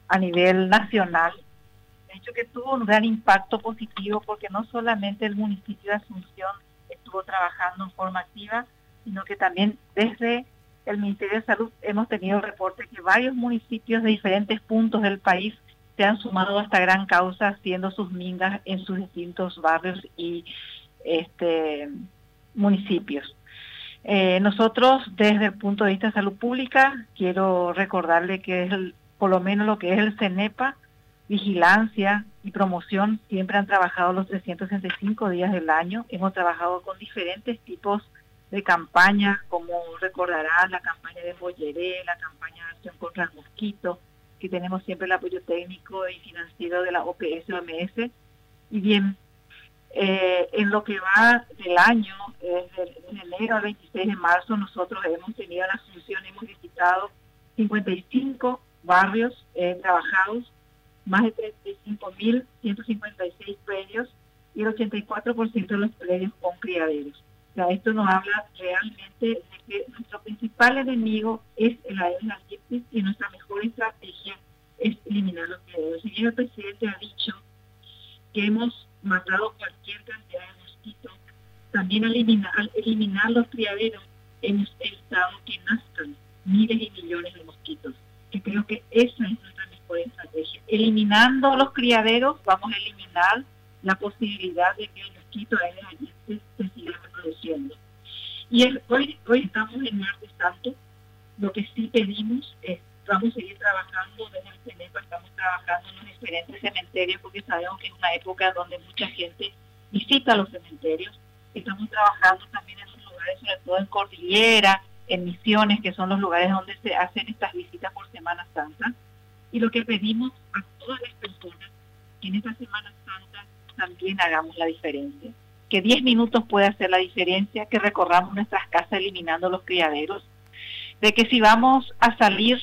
a nivel nacional. De hecho que tuvo un gran impacto positivo porque no solamente el municipio de Asunción estuvo trabajando en forma activa, sino que también desde el Ministerio de Salud hemos tenido reporte que varios municipios de diferentes puntos del país se han sumado a esta gran causa haciendo sus mingas en sus distintos barrios y municipios. Nosotros desde el punto de vista de salud pública quiero recordarle que es por lo menos lo que es el CENEPA, vigilancia y promoción siempre han trabajado los 365 días del año. Hemos trabajado con diferentes tipos de campañas, como recordarán la campaña de Bolleré, la campaña de acción contra el mosquito, que tenemos siempre el apoyo técnico y financiero de la OPS-OMS. Y bien, en lo que va del año, desde enero al 26 de marzo, nosotros hemos tenido la función, hemos visitado 55 barrios trabajados, más de 35.156 predios y el 84% de los predios con criaderos. O sea, esto nos habla realmente de que nuestro principal enemigo es el Aedes aegypti y nuestra mejor estrategia es eliminar los criaderos. El señor presidente ha dicho que hemos matado cualquier cantidad de mosquitos. También eliminar los criaderos hemos evitado que nazcan miles y millones de mosquitos. Que creo que esa es nuestra mejor estrategia. Eliminando los criaderos vamos a eliminar la posibilidad de que el mosquito Aedes aegypti se siga reproduciendo. Y hoy estamos en Martes Santo. Lo que sí pedimos es, vamos a seguir trabajando desde el CENEPA, estamos trabajando en los diferentes cementerios porque sabemos que es una época donde mucha gente visita los cementerios. Estamos trabajando también en los lugares, sobre todo en Cordillera, en Misiones, que son los lugares donde se hacen estas visitas por Semana Santa. Y lo que pedimos a todas las personas que en esta Semana Santa también hagamos la diferencia. Que 10 minutos puede hacer la diferencia, que recorramos nuestras casas eliminando los criaderos, de que si vamos a salir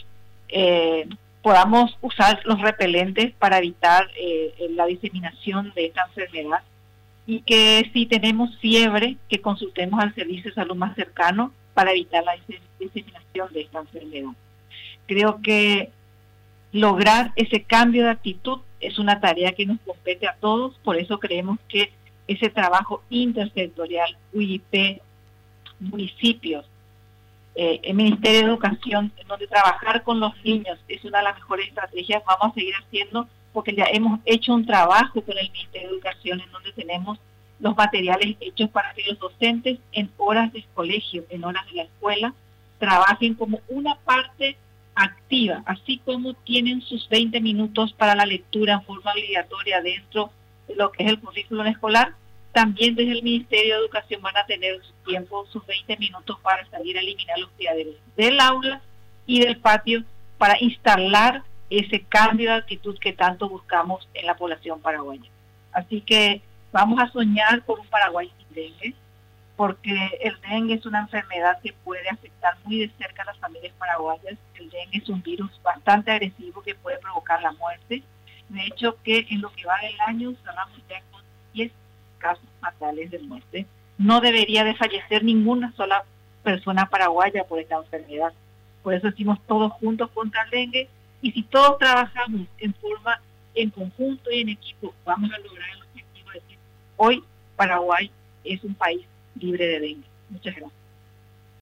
podamos usar los repelentes para evitar la diseminación de esta enfermedad, y que si tenemos fiebre, que consultemos al servicio de salud más cercano para evitar la diseminación de esta enfermedad. Creo que lograr ese cambio de actitud es una tarea que nos compete a todos, por eso creemos que ese trabajo intersectorial, UIP, municipios, el Ministerio de Educación, en donde trabajar con los niños es una de las mejores estrategias, vamos a seguir haciendo, porque ya hemos hecho un trabajo con el Ministerio de Educación en donde tenemos los materiales hechos para que los docentes en horas de colegio, en horas de la escuela, trabajen como una parte activa, así como tienen sus 20 minutos para la lectura en forma obligatoria dentro de lo que es el currículum escolar. También desde el Ministerio de Educación van a tener su tiempo, sus 20 minutos para salir a eliminar los criaderos del aula y del patio para instalar ese cambio de actitud que tanto buscamos en la población paraguaya. Así que vamos a soñar por un Paraguay sin dengue, porque el dengue es una enfermedad que puede afectar muy de cerca a las familias paraguayas. El dengue es un virus bastante agresivo que puede provocar la muerte. De hecho, que en lo que va del año cerramos ya con 10 casos fatales de muerte. No debería de fallecer ninguna sola persona paraguaya por esta enfermedad. Por eso decimos todos juntos contra el dengue, y si todos trabajamos en conjunto y en equipo, vamos a lograr el objetivo de decir, hoy Paraguay es un país libre de dengue. Muchas gracias.